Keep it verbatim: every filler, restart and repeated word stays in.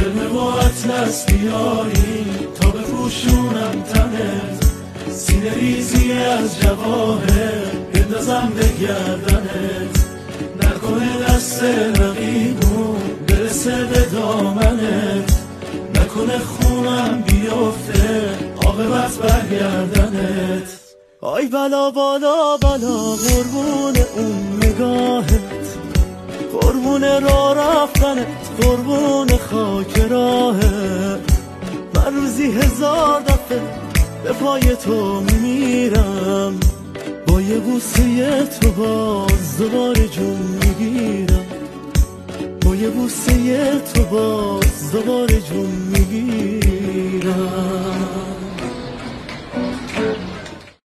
علمه و اطلس بیاری تا بپوشونم تنت، سینه ریزی از جواهر بندازم به گردنت، نکنه دست رقیبون برسه به دامنت، نکنه خونم بیفته عاقبت برگردنت. آی بلا بالا بالا قربون اون نگاهت، قربون راه رفتنت، قربون خاک راهت. من روزی هزار دفعه به پای تو میمیرم، با یه بوسه تو باز دوباره جون میگیرم، با یه بوسه تو باز دوباره جون میگیرم.